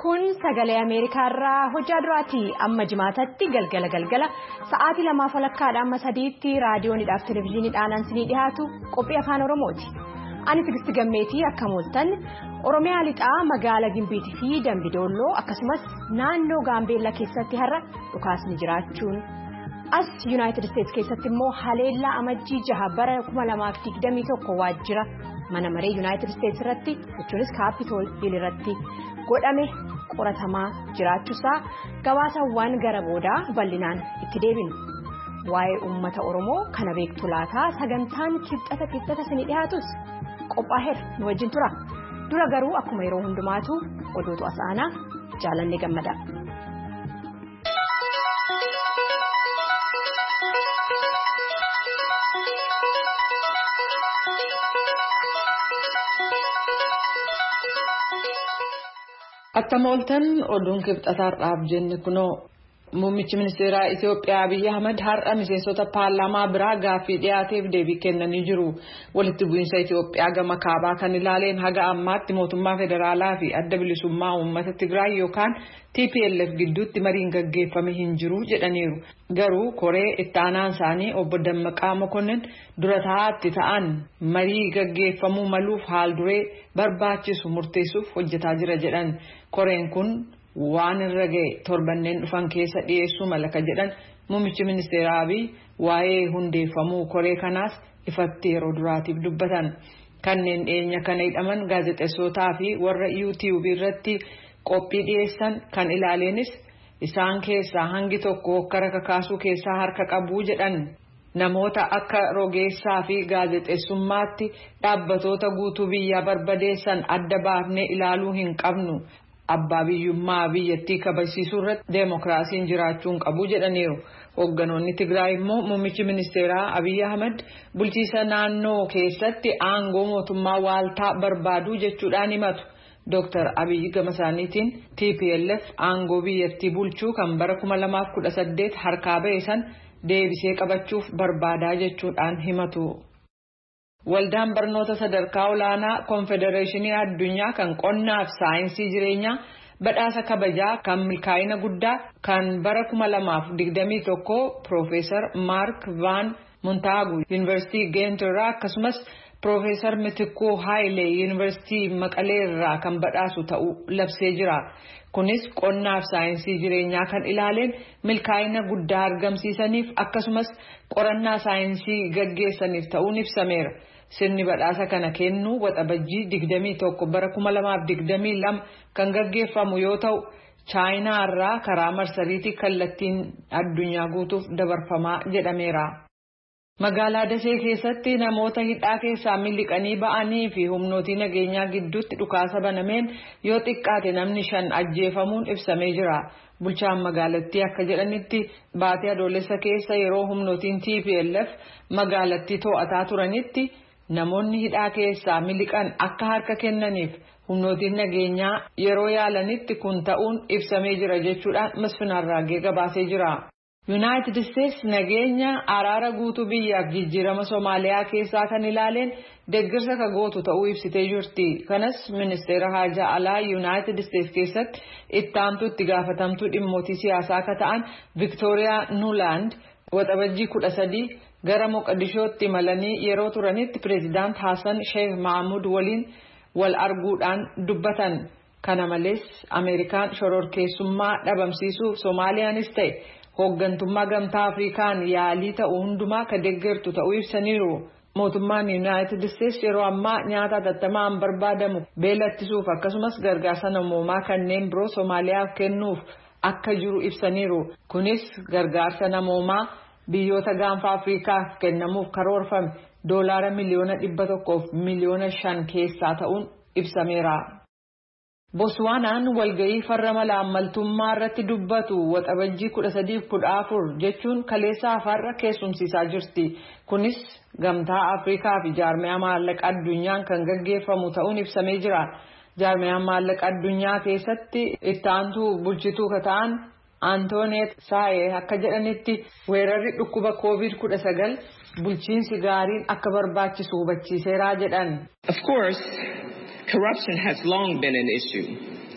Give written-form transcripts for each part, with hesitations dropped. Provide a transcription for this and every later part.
Kun sagalee Ameerikaarraa hojjaa duraati amma jimaatatti galgala sa'aatii 2:00 amma 3tti raadiyoonidhaaf televezyiiniidhaan ansinii dhiyaatu qophii afaan Oromooti. Ani Tigisti Gammeetii akka mooltan Oromiyaa lixaa magaalaa Gimbiitii fi Dambidolloo akkasumas naannoo Gaambeellaa keessatti har'a dhukaasni jiraachuun as United States keessatti immoo haleellaa amajjii 6 bara 2021 waajjira mana maree United States irratti jechuunis Capitol Hill irratti godhame qoratamaa jiraachuusaa gabaasawwan gara boodaa bal'inaan itti deebinu. Waa'ee uummata Oromoo kana beektu laataa sagantaan kibxata isinii dhiyaatus qophaa'eera nu wajjin tura. Dura garuu akkuma yeroo hundumaatu oduutu asaanaa jaalanne gammada. Attamooltan oduun kibxataadhaaf jenne kunoo muummichi ministeeraa Itoophiyaa Abiy Ahmed har'a miseensota paarlaamaa biraa gaaffii dhiyaateef deebii kennanii jiru. Walitti bu'iinsa Itoophiyaa gama kaabaa kan ilaaleen haga ammaatti mootummaa federaalaa fi adda bilisummaa uummata Tigraay yookaan TPLF gidduutti mariin gaggeeffame hin jiru jedhaniiru. Garuu koree itti aanaan isaanii obbo Dammaqaa Mokonnin dura taa'aatti ta'an marii gaggeeffamuu maluuf haal duree barbaachisu murteessuuf hojjetaa jira jedhan. Koreen kun waan irra ga'e torbanneen dhufan keessa dhiyeessuu malaka jedhan muummichi ministeeraa Abiy waa'ee hundeeffamuu koree kanaas ifatti yeroo duraatiif dubbatan. Kanneen dhiyeenya kana hidhaman gaazexeessootaa fi warra YouTube irratti qophii dhiyeessan kan ilaaleenis isaan keessaa hangi tokko hokkara kakaasuu keessaa harka qabu jedhan. Namoota akka rogeessaa fi gaazexeessummaatti dhaabbatoota guutuu biyyaa barbadeessan adda baafnee ilaaluu hin qabnu. Abbaa biyyummaa biyyattii kabachiisuu irratti deemokiraasiin jiraachuun qabu jedhaniiru. Hoogganoonni Tigraay immoo muummichi ministeeraa Abiy Ahmed bulchiisa naannoo keessatti aangoo mootummaa waaltaa barbaaduu jechuudhaan himatu. Dr. Abiy gama isaaniitiin TPLF aangoo biyyattii bulchuu kan bara 2018 harkaa ba'e san deebisee qabachuuf barbaadaa jechuudhaan himatu. Waldaan barnoota sadarkaa olaanaa Konfedereeshinii Addunyaa kan qonnaa fi saayinsii jireenyaa badhaasa kabajaa kan milkaa'ina guddaa kan bara 2021 Profeesar Mark Van Montaagu Yuunivarsiitii Geent irraa akkasumas Profeesar Mitikuu Haayilee Yuunivarsiitii Maqalee irraa kan badhaasu ta'uu labsee jira. Kunis qonnaa fi saayinsii jireenyaa kan ilaaleen milkaa'ina guddaa argamsiisaniif akkasumas qorannaa saayinsii gaggeessaniif ta'uun ibsameera. Sirni badhaasa kana kennu waxabajjii 21 bara 2022 kan gaggeeffamu yoo ta'u Chaayinaa irraa karaa marsariitii kallattiin addunyaa guutuuf dabarfamaa jedhameera. Magaalaa Dasee keessatti namoota hidhaa keessaa miliqanii ba'anii fi humnootii nageenyaa gidduutti dhukaasa banameen yoo xiqqaate namni 5 ajjeefamuun ibsamee jira. Bulchaan magaalattii akka jedhanitti baatii adoolessa keessa yeroo humnootiin TPLF magaalattii to'ataa turanitti namoonni hidhaa keessaa miliqan akka harka kennaniif humnootiin nageenyaa yeroo yaalanitti kun ta'uun ibsamee jira jechuudhaan Masfinarraagee gabaasee jira. United States nageenya araara guutuu biyyaaf jijjiirama Soomaaliyaa keessaa kan ilaaleen deeggarsa ka gootu ta'uu ibsitee jirti. Kanas ministeera haajaa alaa United States keessatti itti aantuu itti gaafatamtuu dhimmootii siyaasaa akka ta'an Victoria Nuland waxabajjii 13 gara Moqdishootti imalanii yeroo turanitti Pireezidaant Hassan Sheikh Mahmud waliin wal arguudhaan dubbatan. Kana malees Ameerikaan shororkeessummaa dhabamsiisuuf Soomaaliyaanis ta'e hooggantummaa gamtaa Afrikaan yaalii ta'uu hundumaa ka deeggartu ta'uu ibsaniiru. Mootummaan United States yeroo ammaa nyaata hatattamaan barbaadamu beela ittisuuf akkasumas gargaarsa namoomaa kanneen biroo Soomaaliyaaf kennuuf akka jiru ibsaniiru. Kunis gargaarsa namoomaa biyyoota gaanfa Afrikaaf kennamuuf karoorfame $100 miliyoona 100 miliyoona 5 keessaa ta'uun ibsameera. Botswanaan walga'ii farra malaammaltummaa irratti dubbatu waxabajjii 13-14 jechuun kaleessa afaarra keessumsiisaa jirti. Kunis gamtaa Afrikaa fi jaarmiyaa maallaqa addunyaan kan gaggeeffamu ta'uun ibsamee jira. Jaarmiyaan maallaqa addunyaa keessatti itti aantuu bulchituu ka ta'an Antoinette Saayee akka jedhanitti weerarri dhukkuba COVID-19 bulchiinsi gaariin akka barbaachisu hubachiiseera jedhan. Of course, corruption has long been an issue.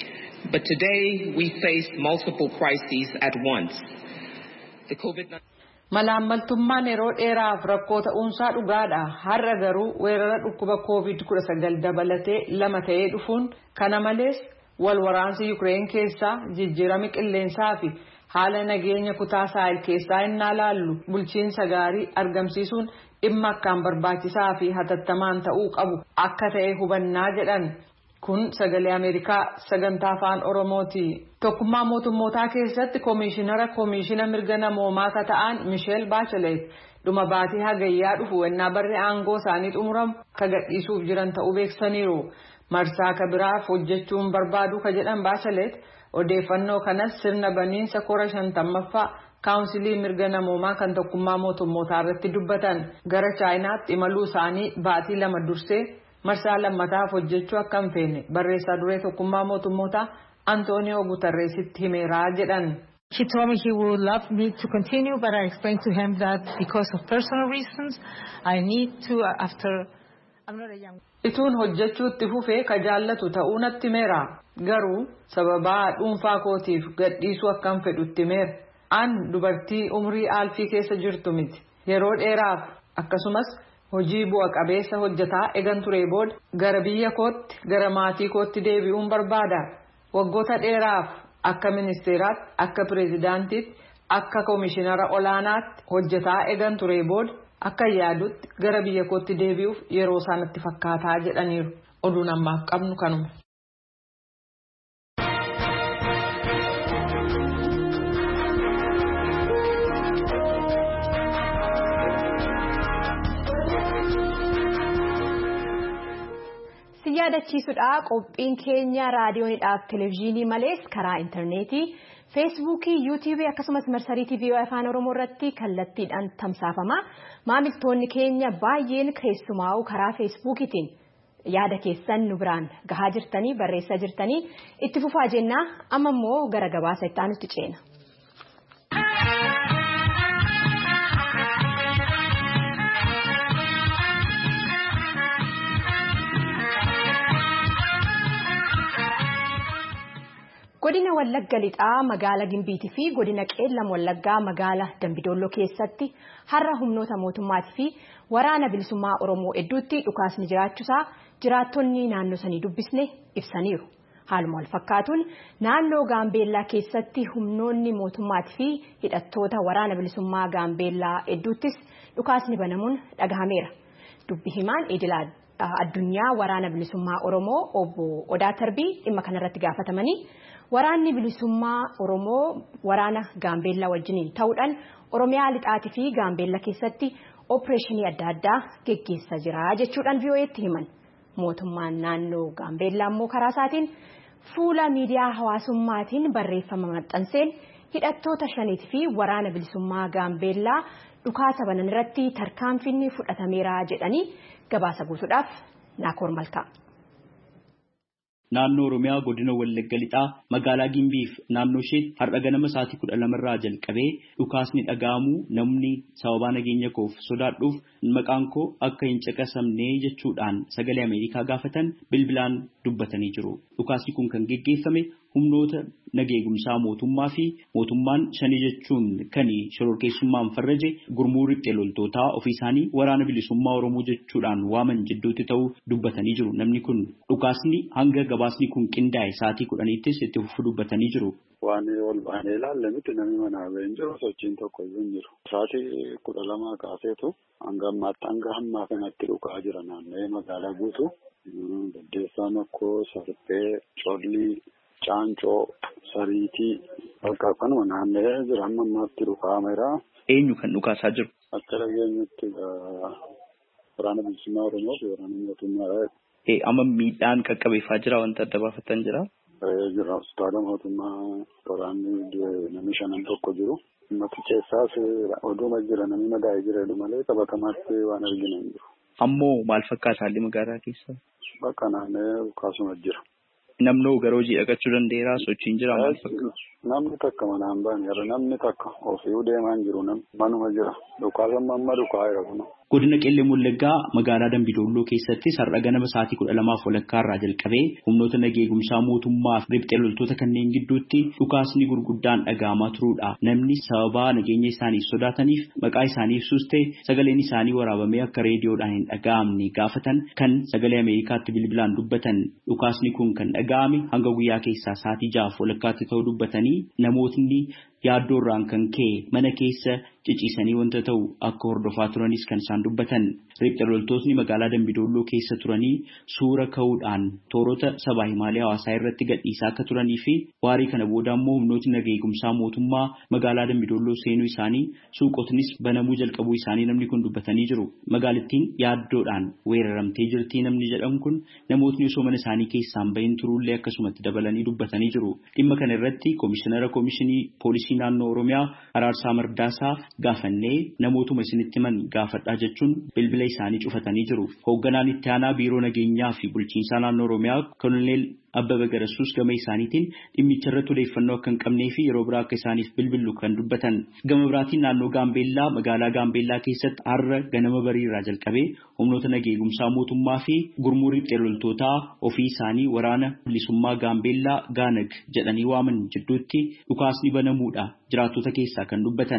But today we face multiple crises at once. The COVID-19 Malaammaltummaan yeroo dheeraaf rakkoo ta'uunsaa dhugaadha. Har'a garuu weerara dhukkuba COVID-19 dabalatee lama ta'ee dhufuun kana malees wal waraansi Ukraine keessaa jijjiirama qilleensaa fi haala nageenya kutaa Sahel keessaa innaa laallu bulchiinsa gaarii argamsiisuun dhimma akkaan barbaachisaa fi hatattamaan ta'uu qabu akka ta'e hubannaa jedhan. Kun sagalee Ameerikaa sagantaa afaan Oromooti. Tokkummaa mootummootaa keessatti koomishina mirga namoomaa ta'an Michelle Bachelet dhuma baatii hagayyaa dhufu wannaa barree aangoo isaanii xumuramu ka gadhiisuuf jiran ta'uu beeksaniiru. Marsaa kabiraaf hojjechuun barbaadu ka jedhan Bachelet odeeffannoo kanas sirna baniinsa kora 50ffaa kaawunsilii mirga namoomaa kan tokkummaa mootummootaa irratti dubbatan. Gara Chaayinaatti imaluu isaanii baatii lama dursee marsaa lammataaf hojjechuu akka hin feene barreessaa duree tokkummaa mootummootaa Antonio Guterresitti himeeraa jedhan. He told me he would love me to continue, but I explained to him that because of personal reasons, I need to I'm not a young. Ituun hojjechuutti fufee ka jaallatu ta'uu natti himeera. Garuu sababaa dhuunfaa kootiif gadhiisuu akka hin fedhutti himeera. An dubartii umrii aalfii keessa jirtu miti. Yeroo dheeraaf akkasumas hojii bu'a qabeessa hojjetaa egan turee booda gara biyya kootti gara maatii kootti deebi'uun barbaada. Waggoota dheeraaf akka ministeeraatti akka pireezidaantiitti akka koomishinara olaanaatti hojjetaa egan turee booda akka yaadutti gara biyya kootti deebi'uuf yeroo isaanitti fakkaataa jedhaniiru. Oduun ammaaf qabnu kanuma. Yaadachiisudha qophiin keenya raadiyoonidhaaf televezyiinii malees karaa intarneetii feesbuukii yuutuubii akkasumas marsariitii vii'oo afaan oromoo irratti kallattiidhaan tamsaafama. Maamiltoonni keenya baay'een keessumaa'u karaa feesbuukiitiin yaada keessan nu biraan gahaa jirtanii barreessaa jirtanii itti fufaa jennaa. Amma immoo gara gabaasa itti aanutti ceena. Godina Wallagga Lixaa magaalaa Gimbiitii fi godina Qeellam Wallaggaa magaalaa Dambidolloo keessatti har'a humnoota mootummaatii fi waraana bilisummaa Oromoo hedduutti dhukaasni jiraachuusaa jiraattonni naannoo sanii dubbisne ibsaniiru. Haaluma wal fakkaatuun naannoo Gaambeellaa keessatti humnoonni mootummaatii fi hidhattoota waraana bilisummaa Gaambeellaa hedduuttis dhukaasni banamuun dhagahameera. Dubbi himaan idilaa addunyaa waraana bilisummaa Oromoo obbo Odaa Tarbii dhimma kanarratti gaafatamanii waraanni bilisummaa Oromoo waraana Gaambeellaa wajjiniin ta'uudhaan Oromiyaa Lixaatii fi Gaambeellaa keessatti opereeshinii adda addaa geggeessaa jira jechuudhaan VOA'tti himan. Mootummaan naannoo Gaambeellaa immoo karaa isaatiin fuula miidiyaa hawaasummaatiin barreeffama maxxanseen hidhattoota shaniitii fi waraana bilisummaa Gaambeellaa dhukaasa banan irratti tarkaanfiin fudhatameera jedhanii gabaasa guutuudhaaf Naakoor Malkaa. Naannoo Oromiyaa godina Wallagga Lixaa magaalaa Gimbiif naannoo isheetti har'a ganama sa'aatii 12 irraa jalqabee dhukaasni dhaga'amu namni sababa nageenya koof sodaadhuuf maqaan koo akka hin caqasamne jechuudhaan sagalee Ameerikaa gaafatan bilbilaan dubbatanii jiru. Dhukaasni kun kan geggeeffame humnoota nageegumsaa mootummaa fi mootummaan shanii jechuun kan shororkeessummaan farraje gurmuu riphxee loltootaa ofii isaanii waraana bilisummaa Oromoo jechuudhaan waaman jidduutti ta'uu dubbatanii jiru. Namni kun dhukaasni hanga gabaasni kun qindaa'e sa'aatii 10ttis itti fufuu dubbatanii jiru. Waan ol baanee ilaalle miti namni manaa ba'ee hin jiru sochiin tokko iyyuu hin jiru. Sa'aatii 12 kaaseetu hanga ammaatti hanga hammaa kanatti dhukaa jira naannoo magaalaa guutuu. Daddeessaa Makkoo, Sarphee, Collii, Caancoo, Sariitii bakka kanuma naannoo jira amma ammaatti dhukaameera. Eenyu kan dhukaasaa jiru? Akka dhageenyatti waraana bilisummaa Oromoo fi waraana mootummaadha. Amma miidhaan qaqqabeeffaa jira wanta adda baafatan jira? Jira hospitaala mootummaa waraanni namni 5 tokko jiru. Ummati keessaas oduma jira namni madaa'ee jira malee qabatamaatti waan arginu hin jiru. Ammoo maal fakkaata haalli magaalaa keessa? Bakka naannoo kaasuma jira. Namni gara hojii dhaqachuu danda'eera sochiin jira maal fakkaata? Namni takka manaan baane namni takka ofii deemaa jiru manuma jira. Dhukaasa amma dhukaa jira kun. Godina Qellem Wallaggaa magaalaa Dambidolloo keessatti har'a ganama sa'aatii 12:00 irraa jalqabee humnoota nageegumsaa mootummaa fi riphxee loltoota kanneen gidduutti dhukaasni gurguddaan dhaga'amaa turuudha. Namni sababa nageenya isaaniif sodaataniif maqaa isaanii ibsuus ta'e sagaleen isaanii waraabamee akka reediyoodhaan hin dhaga'amne gaafatan kan sagalee Ameerikaatti bilbilaan dubbatan. Dhukaasni kun kan dhaga'ame hanga guyyaa keessaa sa'aatii 6:00 ta'uu dubbatanii namootni yaaddoorraan kan ka'e mana keessa ciciisanii wanta ta'u akka hordofaa turanis kan isaan dubbatan. Riphxee loltootni magaalaa Dambidolloo keessa turanii suura ka'uudhaan toorota sabaa himaalee hawaasaa irratti gadhiisaa akka turanii fi waarii kana booda immoo humnootni nageegumsaa mootummaa magaalaa Dambidolloo seenuu isaanii suuqotnis banamuu jalqabuu isaanii namni kun dubbatanii jiru. Magaalattiin yaaddoodhaan weeraramtee jirti namni jedhamu kun namootni osoo mana isaanii keessaan bahin turuullee akkasumatti dabalanii dubbatanii jiru. Dhimma kana irratti Komishinara Komishinii Poolisii Naannoo Oromiyaa Araarsaa Mardaasaa gaafannee namootuma isinitti himan gaafadhaa jechuun bilbila isaanii cufatanii jiru. Hoogganaan itti aanaa biiroo nageenyaa fi bulchiinsaa naannoo Oromiyaa Koloneel Abbabaa Garassuus gama isaaniitiin dhimmicha irratti odeeffannoo akka hin qabnee fi yeroo biraa akka isaaniif bilbilu kan dubbatan. Gama biraatiin naannoo Gaambeellaa magaalaa Gaambeellaa keessatti har'a ganama bariirraa jalqabee humnoota nageegumsaa mootummaa fi gurmuu riphxee loltootaa ofii isaanii waraana bilisummaa Gaambeellaa Gaanag jedhanii waaman jidduutti dhukaasni banamuudha jiraattota keessaa kan dubbatan.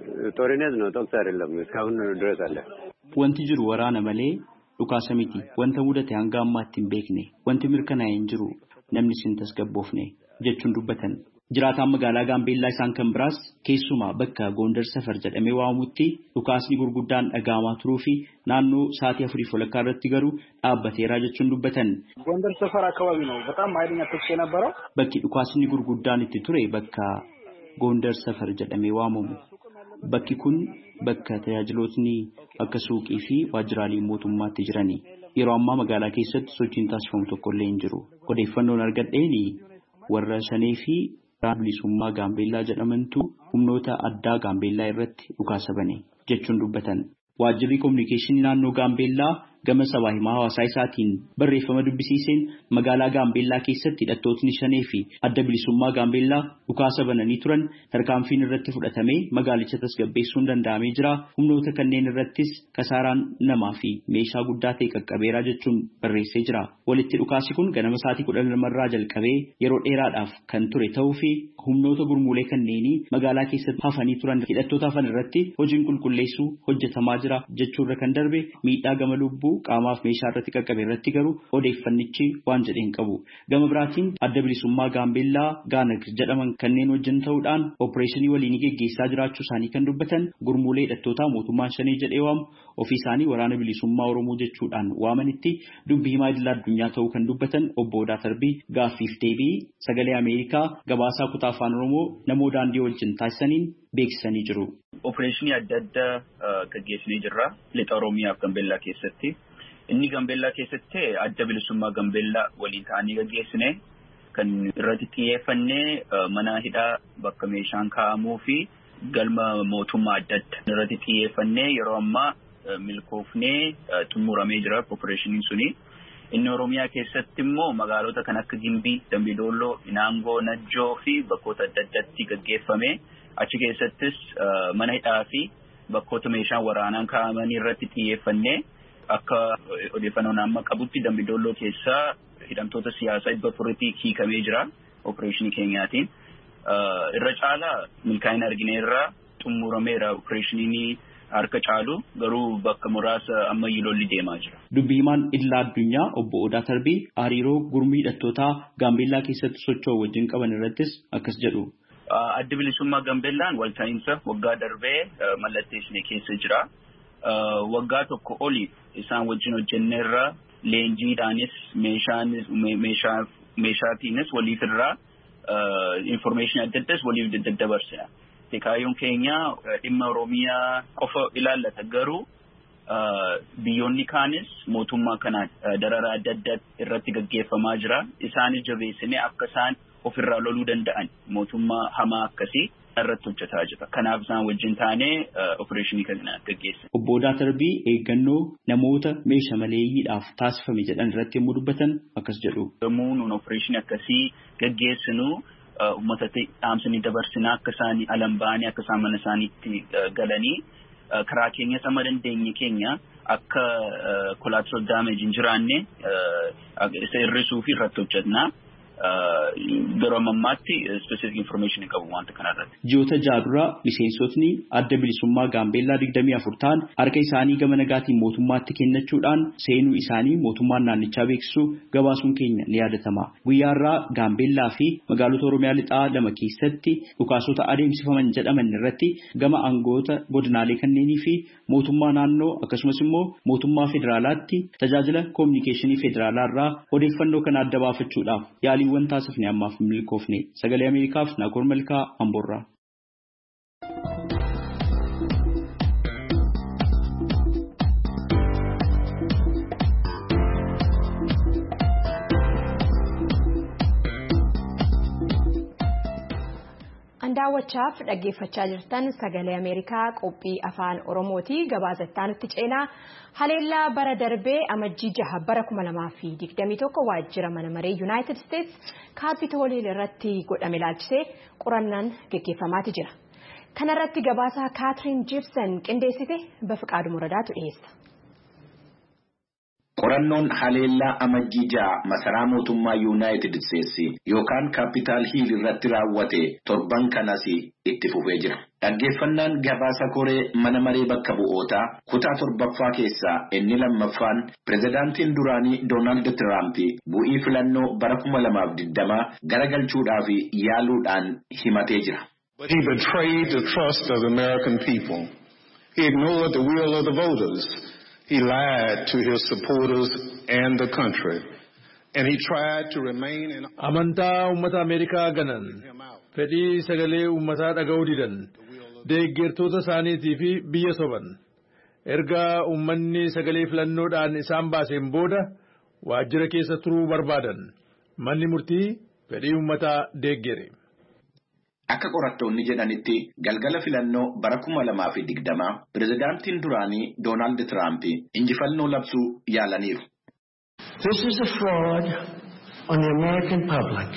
ጦርነት ነው ተኩስ አይደለም እስካሁን ድረስ አለ wanti jiru waraana malee dhukaasa miti wanta mudate hanga ammaatti hin beekne wanti mirkanaa'e hin jiru namni sin tasgabboofne jechuun dubbatan. Jiraataan magaalaa Gaambeellaa isaan kan biraas keessumaa bakka Gondar Safar jedhamee waamamutti dhukaasni gurguddaan dhaga'amaa turuu fi naannoo sa'aatii 4:00 irratti garuu dhaabbateeraa jechuun dubbatan. Gondar Safar አካባቢ ነው በጣም ኃይለኛ ተኩስ የነበረው bakki dhukaasni gurguddaan itti ture bakka Gondar Safar jedhamee waamamu. Bakki kun bakka tajaajilootni akka suuqii fi waajjiraalee mootummaatti jirani. Yeroo ammaa magaalaa keessatti sochiin taasifamu tokko illee hin jiru. Odeeffannoon argadheeni warra Shanee fi bilisummaa Gaambeellaa jedhamantu humnoota addaa Gaambeellaa irratti dhukaasa bane jechuun dubbatan. Waajjirri kominikeeshinii naannoo Gaambeellaa gama sabaa himaa hawaasaa isaatiin barreeffama dubbisiiseen magaalaa Gaambeellaa keessatti hidhattootni Shanee fi adda bilisummaa Gaambeellaa dhukaasa bananii turan tarkaanfiin irratti fudhatamee magaalicha tasgabbeessuun danda'amee jira. Humnoota kanneen irrattis kasaaraan namaa fi meeshaa guddaa ta'e qaqqabeeraa jechuun barreessee jira. Walitti dhukaasi kun ganama sa'aatii 12 irraa jalqabee yeroo dheeraadhaaf kan ture ta'uu fi humnoota gurmuulee kanneenii magaalaa keessatti hafanii turan hidhattoota hafan irratti hojiin qulqulleessuu hojjetamaa jira jechuurra kan darbe miidhaa gama lubbuu qaamaaf meeshaa irratti qaqqabe irratti garuu odeeffannichi waan jedheen qabu. Gama biraatiin adda bilisummaa Gaambeellaa Gaanag jedhaman kanneen wajjin ta'uudhaan opereeshinii waliinii geggeessaa jiraachuu isaanii kan dubbatan gurmuulee hidhattootaa mootummaan Shanee jedhee waamu ofii isaanii waraana bilisummaa Oromoo jechuudhaan waamanitti dubbii himaa idil addunyaa ta'uu kan dubbatan obbo Odaa Tarbii gaaffiif deebii sagalee Ameerikaa gabaasaa kutaa afaan Oromoo namoo daandii wajjin taasisaniin beeksisanii jiru. Opereeshinii adda addaa gaggeessinee jirra lixa Oromiyaa fi Gaambeellaa keessatti. Inni Gaambeellaa keessatti adda bilisummaa Gaambeellaa waliin ta'anii gaggeessine kan irratti xiyyeeffannee mana hidhaa bakka meeshaan kaa'amuu fi galma mootummaa adda addaa irratti xiyyeeffannee yeroo ammaa milkoofnee xumuramee jira opereeshiniin suni. Inni Oromiyaa keessatti immoo magaalota kan akka Gimbii, Dambidolloo, Inaangoo, Najjoo fi bakkoota adda addaatti gaggeeffame. Achi keessattis mana hidhaa fi bakkoota meeshaan waraanaan kaa'aman irratti xiyyeeffannee akka odeeffannoon amma qabutti Dambidolloo keessaa hidhamtoota siyaasaa 400 hiikamee jira opereeshinii keenyaatiin. Irra caalaa milkaa'ina argineerraa xumurameera opereeshiniin harka caalu garuu bakka muraasa ammayyuu lolli deemaa jira. Dubbii himaan idil addunyaa obbo Odaa Tarbii hariiroo gurmii hidhattootaa Gaambeellaa keessatti socho'u wajjin qaban irrattis akkas jedhu. Adda bilisummaa Gaambeellaan walta'iinsa waggaa darbee mallatteessine keessa jira. Waggaa tokko oli isaan wajjin hojjenneerra leenjiidhaanis meeshaatiinis waliif irraa information adda addaas waliif daddabarsina. Kaayyoon keenya dhimma Oromiyaa qofa ilaallata garuu biyyoonni kaanis mootummaa kanaan dararaa adda addaa irratti gaggeeffamaa jira. Isaanis jabeessinee akka isaan ofirraa loluu danda'an mootummaa hamaa akkasii irratti hojjetaa jira. Kanaaf isaan wajjin taanee opereeshinii kana gaggeessina. Obbo Odaa Tarbii eeggannoo namoota meeshaa maleeyyiidhaaf taasifame jedhan irratti yommuu dubbatan akkas jedhu. Yommuu nuun opereeshinii akkasii gaggeessinu uummatatti dhaamsanii dabarsinaa akka isaan alan ba'anii akka isaan mana isaaniitti galanii karaa keenya sama dandeenye keenya akka collateral damage hin jiraanne isa hir'isuu fi irratti hojjetna. Garuu ammaatti specific information hin qabu wanta kanarratti. Ji'oota jaadura miseensotni adda bilisummaa Gaambeellaa 24 ta'an harka isaanii gama nagaatiin mootummaatti kennachuudhaan seenuu isaanii mootummaan naannichaa beeksisuu gabaasuun keenya ni yaadatama. Guyyaarraa Gaambeellaa fi magaalota Oromiyaa lixaa lama keessatti dhukaasota adeemsifaman jedhaman irratti gama aangoota godinaalee kanneenii fi mootummaa naannoo akkasumas immoo mootummaa federaalaatti tajaajila koominikeeshinii federaalaa irraa odeeffannoo kana adda baafachuudhaaf yaaliiwwan taasifne ammaaf milkoofne. Sagalee Ameerikaaf Naakoor Malkaa Amboorraa. daawwachaaf dhaggeeffachaa jirtan sagalee Ameerikaa qophii afaan Oromooti gabaasattaan itti ceenaa haleellaa bara darbee amajjii 6 bara 2021 waajjira mana maree United States Capitol irratti godhame ilaalchisee qorannaan gaggeeffamaati jira. Kana irratti gabaasaa Catherine Gibson qindeessite Bafiqaaduu Muradaatu dhiyeessa. Qorannoon haleellaa amajjii 6 masaraa mootummaa United States yookaan Capitol Hill irratti raawwate torban kanas itti fufee jira. Dhaggeeffannaan gabaasa koree mana maree bakka bu'ootaa kutaa 7ffaa keessaa inni lammaffaan pirezidaantiin duraanii Donald Trump bu'ii filannoo bara 2020 garagalchuudhaaf yaaluudhaan himatee jira. But he betrayed the trust of the American people. He ignored the will of the voters. He lied to his supporters and the country, and he tried to remain in. Amanta ummata Amerika ganan fedhi sagalee ummata dhaga'uu didan deeggartoota isaaniitii fi biyya soban erga ummanni sagalee filannoodhaan isaan baaseen booda waajjira keessa turuu barbaadan manni murtii fedhii ummata deeggere. Akka qorattoonni jedhanitti galgala filannoo bara 2020 pirezidaantiin duraanii Donald Trump injifannoo labsuu yaalaniiru. This is a fraud on the American public.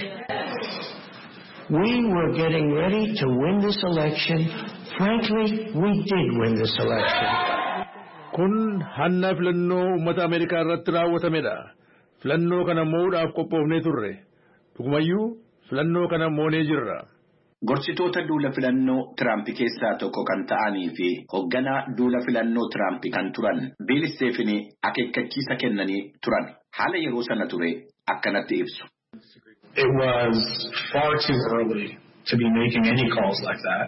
We were getting ready to win this election. Frankly, we did win this election. Kun hanna filannoo ummata Ameerikaa irratti raawwatamedha. Filannoo kana mo'uudhaaf qophoofnee turre. Dhugumayyuu filannoo kana moonee jirra. Gorsitoota duula filannoo Trump keessaa tokko kan ta'anii fi hoogganaa duula filannoo Trump kan turan Bill Stephen akeekkachiisa kennanii turan. Haala yeroo sana ture akkanatti ibsu. It was far too early to be making any calls like that.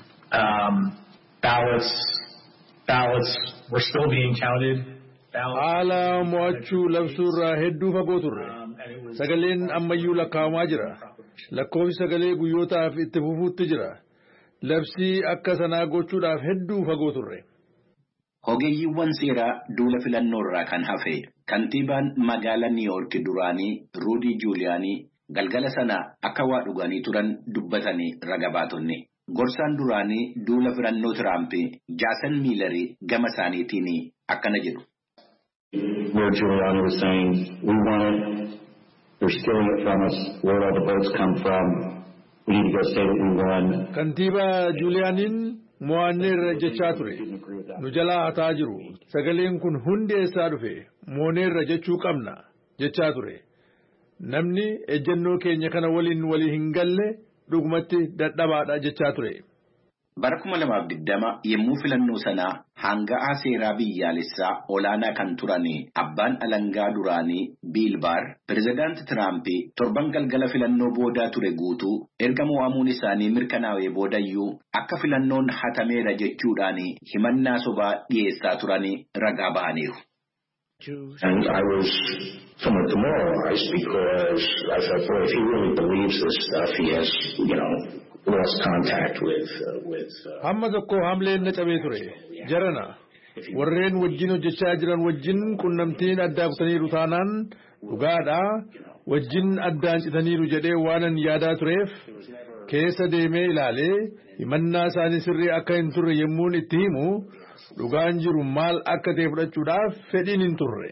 Ballots were still being counted. Haala mo'achuu labsuurraa hedduu fagoo turre. Sagaleen ammayyuu lakkaa'amaa jira. Lakkoofsi sagalee guyyootaaf itti fufuutti jira. Labsii akka sanaa gochuudhaaf hedduu fagoo turre. Ogeeyyiiwwan seeraa duula filannoo irraa kan hafe kantiibaan magaalaa New York duraanii Rudy Giuliani galgala sana akka waa dhuganii turan dubbatanii raga baatonni. Gorsaan duraanii duula filannoo Trump Jason Miller gama isaaniitiin akkana jedhu. Where Giuliani was saying, we want it. They're stealing it from us. Where all the votes come from? We need to go say that we won. Kantiiba Giulianiin mo'anneerra jechaa ture. Nu jalaa hataa jiru. Sagaleen kun hundi eessaa dhufe mooneerra jechuu qabna jechaa ture. Namni ejjennoo keenya kana waliin walii hin galle dhugumatti dadhabaadha jechaa ture. Bara 2020 yemmuu filannoo sanaa hanga'aa seeraa biyyaalessaa olaanaa kan turani abbaan alangaa duraanii Bill Barr pirezidaanti Trump torban galgala filannoo boodaa ture guutuu erga mo'amuun isaanii mirkanaa'ee boodayyuu akka filannoon hatameera jechuudhaan himannaa sobaa dhiyeessaa turani ragaa bahaniiru. And I was somewhat demoralized because I thought, boy, if he really believes this stuff, he has, lost contact with. Hamma tokko hamleen na cabee ture. Jarana warreen wajjin hojjechaa jiran wajjin qunnamtiin addaa kutaniiru taanaan dhugaadha wajjin addaan citaniiru jedhee waanan yaadaa tureef keessa deemee ilaalee himannaa isaanii sirrii akka hin turre yemmuun itti himu dhugaan jiru maal akka ta'e fudhachuudhaaf fedhiin hin turre.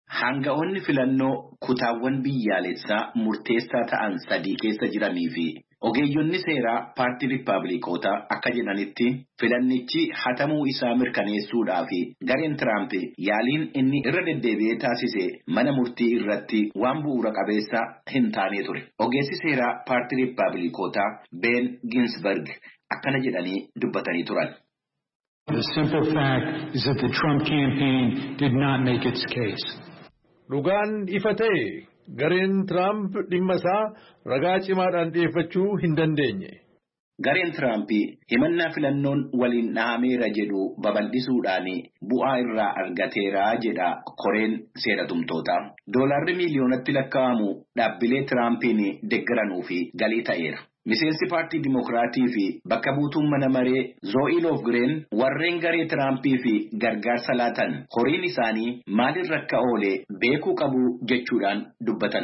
Hanga'oonni filannoo kutaawwan biyyaalessaa murteessaa ta'an 3 keessa jiranii fi Ogeeyyonni seeraa paartii Riippaabilikootaa akka jedhanitti filannichi hatamuu isaa mirkaneessuudhaaf gareen Tiraamp yaaliin inni irra deddeebi'ee taasise mana murtii irratti waan bu'uura qabeessa hin taane ture. Ogeessi seeraa paartii Riippaabilikootaa Ben Ginsberg akkana jedhanii dubbatanii turan. The simple fact is that the Trump campaign did not make its case. Dhugaan ifa ta'e gareen Tiraamp dhimma isaa ragaa cimaadhaan dhiyeeffachuu hin dandeenye. Gareen Tiraamp himannaa filannoon waliin dhahameera jedhu babal'isuudhaan bu'aa irraa argateera jedha koreen seeratumtootaa. Doolaarri miiliyoonatti lakkaa'amu dhaabbilee Tiraampiin deeggaranuu fi galii ta'eera. Miseensi paartii Dimokiraatii fi bakka buutuun mana maree Zoe Lofgren warreen garee Tiraampii fi gargaarsa laatan horiin isaanii maalirra akka oole beekuu qabu jechuudhaan dubbatan.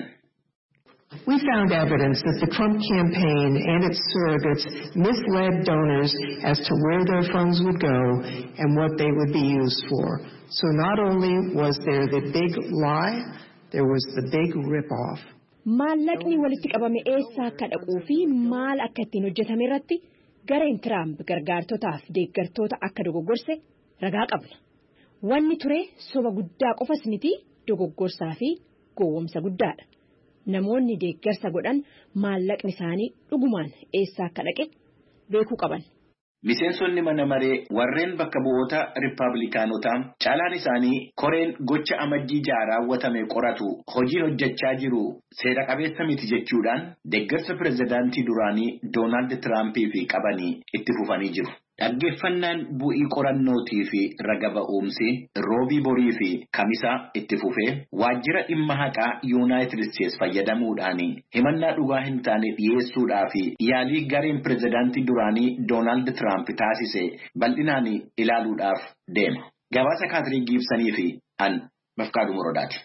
We found evidence that the Trump campaign and its surrogates misled donors as to where their funds would go and what they would be used for. So not only was there the big lie, there was the big rip-off. Maallaqni walitti qabame eessaa akka dhaquu fi maal akka ittiin hojjetame irratti gareen Tiraamp gargaartotaaf deeggartoota akka dogoggorse ragaa qabna. Wanni ture soba guddaa qofas miti dogoggorsaa fi gowwoomsa guddaadha. Namoonni deeggarsa godhan maallaqni isaanii dhugumaan eessaa akka dhaqe beekuu qaban. Miseensonni mana maree warreen bakka bu'oota Riippaabilikaanotaa caalaan isaanii koreen gocha amajjii ja'a raawwatame qoratu hojii hojjechaa jiru seera qabeessa miti jechuudhaan deeggarsa pirezidaantii duraanii Doonaald Tiraampii fi qabanii itti fufanii jiru. Dhaggeeffannaan bu'ii qorannootii fi raga ba'umsi roobii borii fi kamisaa itti fufee waajjira dhimma haqaa Yuunaayitid Isteetsi fayyadamuudhaan himannaa dhugaa hin taane dhiyeessuudhaa fi yaalii gareen pirezidaantii duraanii Doonaald Tiraamp taasise bal'inaan ilaaluudhaaf deema. Gabaasa Kaatiriin Giibsanii fi an Mafqaaduu Morodaati.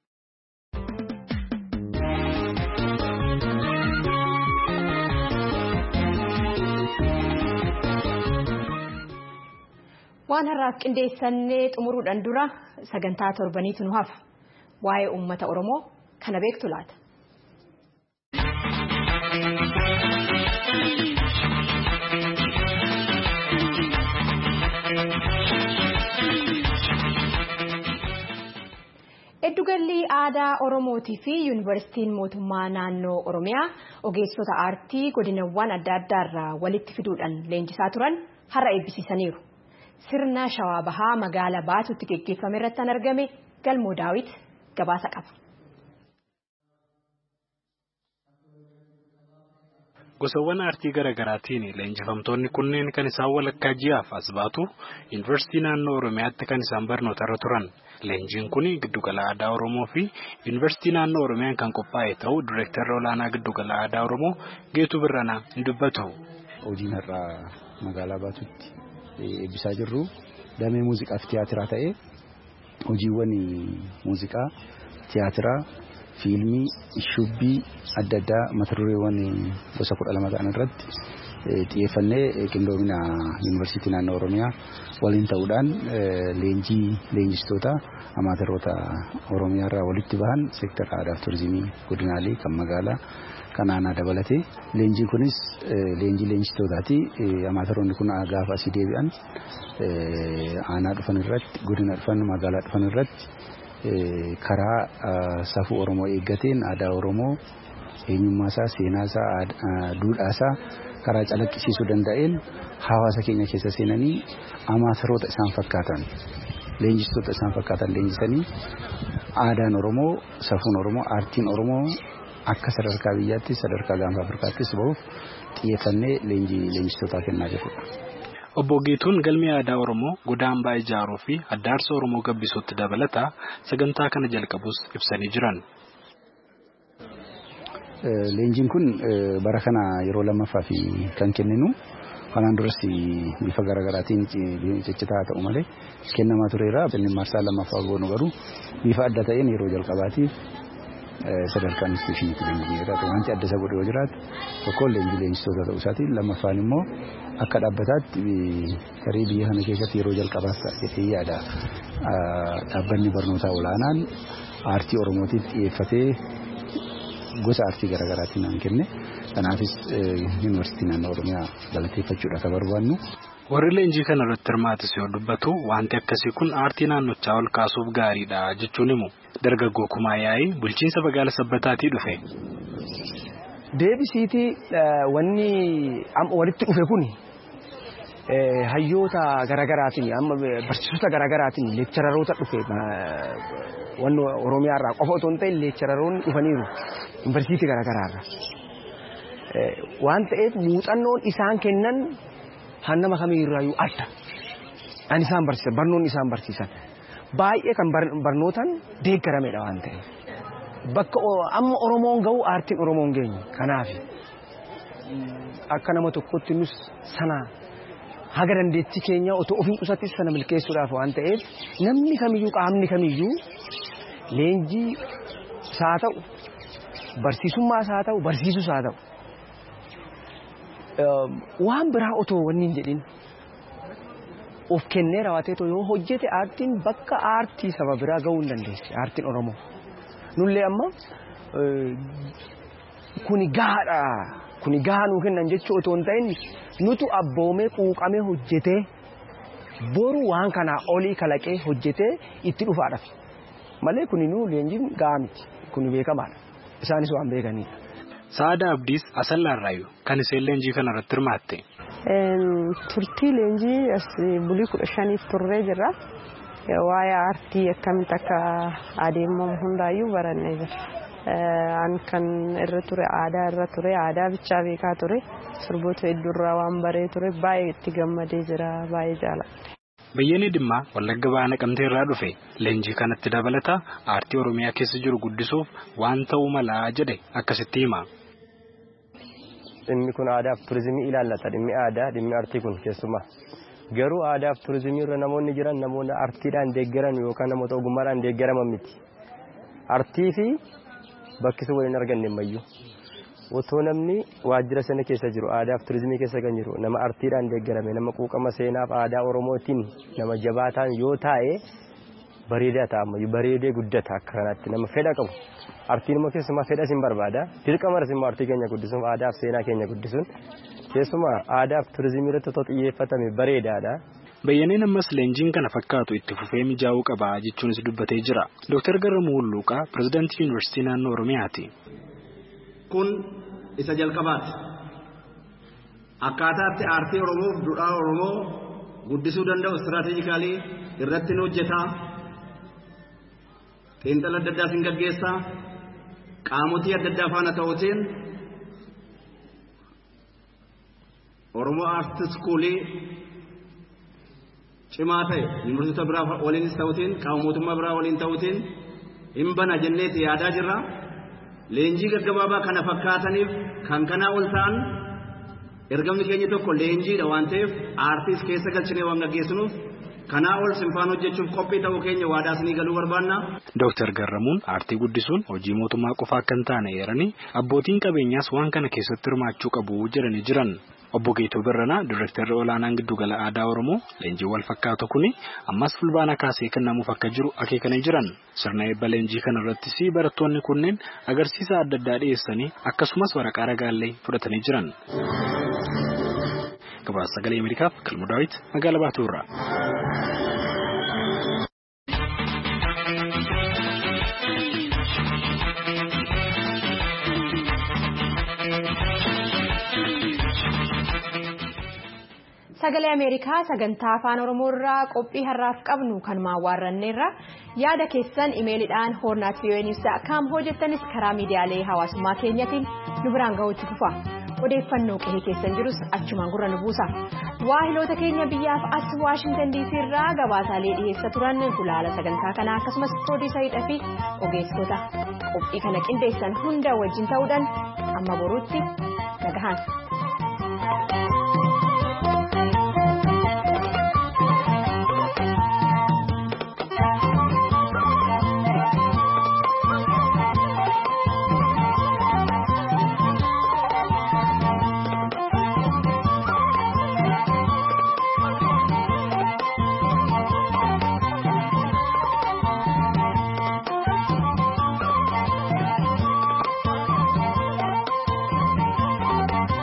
Waan har'aaf qindeessannee xumuruudhaan dura sagantaa torbaniitu nu hafa. Waa'ee uummata Oromoo kana beektu laata? Eddugalli aadaa Oromootii fi Yuunivarsiitiin Mootummaa Naannoo Oromiyaa ogeessota aartii godinawwan adda addaarraa walitti fiduudhaan leenjisaa turan har'a eebbisiisaniiru. Sirna Shawaa Bahaa magaalaa Baatuutti geggeeffame irratti argame Galmoo Daawit gabaasa qaba. Gosawwan aartii garaagaraatiin leenjifamtoonni kunneen kan isaan walakkaa ji'aaf as baatu Yuunivarsiitii Naannoo Oromiyaatti kan isaan barnootarra turan. Leenjiin kun giddugala aadaa Oromoo fi Yuunivarsiitii Naannoo Oromiyaan kan qophaa'e ta'uu Direektarri Olaanaa giddugala aadaa Oromoo Geetuu Birranaa ni dubbatu. Hojiin har'aa magaalaa Baatuutti eebbisaa jirru damee muuziqaa fi tiyaatiraa ta'ee hojiiwwan muuziqaa, tiyaatiraa, fiilmii, shubbii adda addaa mata dureewwan gosa 12 ta'an irratti xiyyeeffannee qindoomina Yuunivarsiitii Naannoo Oromiyaa waliin ta'uudhaan leenjistoota amaateroota Oromiyaa irraa walitti bahan seektara aadaa fi turizimii godinaalee kan magaalaa kan aanaa dabalatee leenjii kunis leenjistootaati. Amaateroonni kun gaafa asii deebi'an aanaa dhufan irratti godina dhufan magaalaa dhufan irratti karaa safuu Oromoo eeggateen aadaa Oromoo eenyummaasaa, seenaasaa, duudhaasaa karaa calaqqisiisuu danda'een hawaasa keenya keessa seenanii amaateroota isaan fakkaatan leenjistoota isaan fakkaatan leenjisanii aadaan Oromoo, safuun Oromoo, aartiin Oromoo akka sadarkaa biyyaatti sadarkaa gaanfa Afrikaattis bahuuf xiyyeeffannee leenjistootaa kennaa jirudha. Obbo Geetuun galmee aadaa Oromoo godaambaa ijaaruu fi addaarsa Oromoo gabbisuutti dabalataa sagantaa kana jalqabus ibsanii jiran. Leenjiin kun bara kana yeroo lammaffaa fi kan kenninu kanaan duras bifa garaagaraatiin ciccitaa ta'u malee kennamaa tureera. Inni marsaa lammaffaa goonu garuu bifa adda ta'een yeroo jalqabaatiif sadarkaa institushiniitti leenji'eera. Wanti adda isa godhe yoo jiraatu tokkoon leenjistoota ta'uu isaatiin lammaffaan immoo akka dhaabbataatti tarii biyya kana keessatti yeroo jalqabaaf ta'ee yaada dhaabbanni barnootaa olaanaan aartii Oromootiif xiyyeeffatee gosa aartii garaagaraatiin naan kenne. Kanaafis yuunivarsiitii naannoo Oromiyaa galateeffachuudha kan barbaannu. Warri leenjii kana irratti hirmaatis yoo dubbatu wanti akkasii kun aartii naannochaa ol kaasuuf gaariidha jechuun himu. Dargaggoo Kumaa Yaa'ii bulchiinsa magaalaa Sabbataatii dhufe. Deebisiitii wanni walitti dhufe kun hayyoota garaagaraatiin amma barsiisota garaagaraatiin leekchararoota dhufe wanni Oromiyaa irraa qofa otoo hin ta'in leekchararoonni dhufaniiru yuunivarsiitii garaagaraarra. Waan ta'eef muuxannoon isaan kennan hannama kamiirraayyuu adda. Ani isaan barsiisan barnoonni isaan barsiisan baay'ee kan barnootan deeggarameedha waan ta'eef. Bakka amma Oromoon ga'u aartiin Oromoon geenye kanaaf akka nama tokkotti nus sana haga dandeettii keenya otoo ofii qusattis sana milkeessuudhaaf waan ta'eef namni kamiyyuu qaamni kamiyyuu leenjii isaa ta'u barsiisummaa isaa ta'u barsiisus haa ta'u waan biraa otoo wanni hin jedhin of kennee raawwateetoo yoo hojjete aartiin bakka aartii saba biraa ga'uu hin dandeessi aartiin Oromoo. Nullee amma kuni gahaa nuu kennan jechuu otoo hin ta'in nutu abboomee quuqamee hojjetee boru waan kanaa olii kalaqee hojjetee itti dhufaadhaaf malee kuni nuu leenjiin gahaa miti kuni beekamaadha isaanis waan beekanidha. Saada Abdiis Asallaarraayu kan isheen leenjii kana irratti hirmaatte. Turtii leenjii as bulii 15 turree jirra. Waa'ee aartii akkamitti akka adeemamu hundaayyuu barannee jira. An kan irra ture aadaa irra ture aadaa bichaa beekaa ture sirboota hedduurraa waan baree ture baay'ee itti gammadee jira baay'ee jaalladhe. Bayyanii Dhimmaa Wallagga Bahaa Naqamtee irraa dhufe leenjii kanatti dabalata aartii Oromiyaa keessa jiru guddisuuf waan ta'uu malaa jedhe akkasitti hima. Dhimmi kun aadaa fi turizimii ilaallata dhimmi aadaa dhimmi aartii kun keessumaa. Garuu aadaa fi turizimii irra namoonni jiran namoonni aartiidhaan deeggaran yookaan namoota ogummaadhaan deeggaraman miti. Aartii fi bakki sun waliin arganne mayyuu. Otoo namni waajjira sana keessa jiru aadaa fi turizimii keessa kan jiru nama aartiidhaan deeggarame nama quuqama seenaaf aadaa Oromootiin nama jabaataan yoo taa'e bareedaa ta'a ammayyuu bareedee guddata akka kanaatti nama fedha qabu. Aartiin immoo keessumaa fedha isin barbaada. Dirqamas immoo aartii keenya guddisuun aadaa fi seenaa keenya guddisuun keessumaa aadaa fi turizimii irratti otoo xiyyeeffatame bareedaadha. Bayyaneen ammas leenjiin kana fakkaatu itti fufee mijaa'uu qaba jechuunis dubbatee jira. Dr. Garramuu Hulluuqaa pirezidaantii Yuunivarsiitii Naannoo Oromiyaati. Kun isa jalqabaati. Akkaataatti aartii Oromoo fi duudhaa Oromoo guddisuu danda'u istiraatiijikaalii irratti ni hojjetaa. Xiinxala adda addaa sin gaggeessaa. Qaamotii adda addaa faana ta'uutiin Oromoo Aartii Iskuulii cimaa ta'e yuunivarsiitota biraa waliinis ta'uutiin qaama mootummaa biraa waliin ta'uutiin hin bana jenneeti yaadaa jirra. Leenjii gaggabaabaa kana fakkaataniif kan kanaa ol ta'an ergamni keenya tokko leenjiidha waan ta'eef aartiis keessa galchinee waan gaggeessinuuf kanaa ol simfaan hojjechuuf qophii ta'uu keenya waadaa isinii galuu barbaanna. Dr. Garramuun aartii guddisuun hojii mootummaa qofaa akka hin taane eeranii abbootiin qabeenyaas waan kana keessatti hirmaachuu qabu jedhanii jiran. Obbo Geetoo Birranaa Direektarri Olaanaan Giddugala Aadaa Oromoo leenjii wal fakkaatu kuni ammas fulbaana kaasee kennamuuf akka jiru akeekanii jiran. Sirna eebba leenjii kana irrattis barattoonni kunneen agarsiisa adda addaa dhiyeessanii akkasumas waraqaa ragaallee fudhatanii jiran. Gabaasa Sagalee Ameerikaaf Kalmu Daawit magaalaa Baatuurraa. Sagalee Ameerikaa sagantaa afaan Oromoo irraa qophii har'aaf qabnu kan maawwaarranneerra yaada keessan imeeliidhaan hornaat.voanews.com hojjettanis karaa miidiyaalee hawaasummaa keenyatiin nu biraan gahuutti fufa. Odeeffannoo qe'ee keessan jirus achumaan gurra nu buusa. Waahiloota keenya biyyaaf as Waashingtan DC irraa gabaasaalee dhiyeessa turan gulaala sagantaa kanaa akkasumas piroodiisariidhaa fi ogeessota qophii kana qindeessan hunda wajjin ta'uudhaan amma boruutti nagahaan.